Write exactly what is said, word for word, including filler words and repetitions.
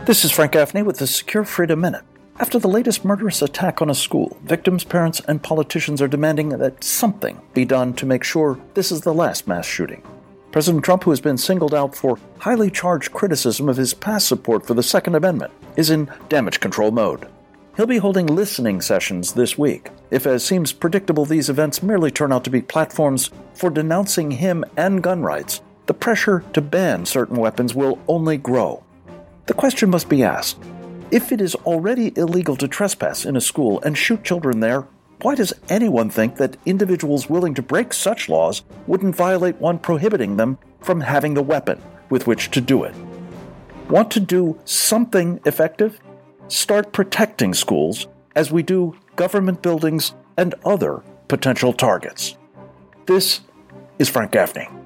This is Frank Gaffney with the Secure Freedom Minute. After the latest murderous attack on a school, victims, parents, and politicians are demanding that something be done to make sure this is the last mass shooting. President Trump, who has been singled out for highly charged criticism of his past support for the Second Amendment, is in damage control mode. He'll be holding listening sessions this week. If, as seems predictable, these events merely turn out to be platforms for denouncing him and gun rights, the pressure to ban certain weapons will only grow. The question must be asked, if it is already illegal to trespass in a school and shoot children there, why does anyone think that individuals willing to break such laws wouldn't violate one prohibiting them from having the weapon with which to do it? Want to do something effective? Start protecting schools as we do government buildings and other potential targets. This is Frank Gaffney.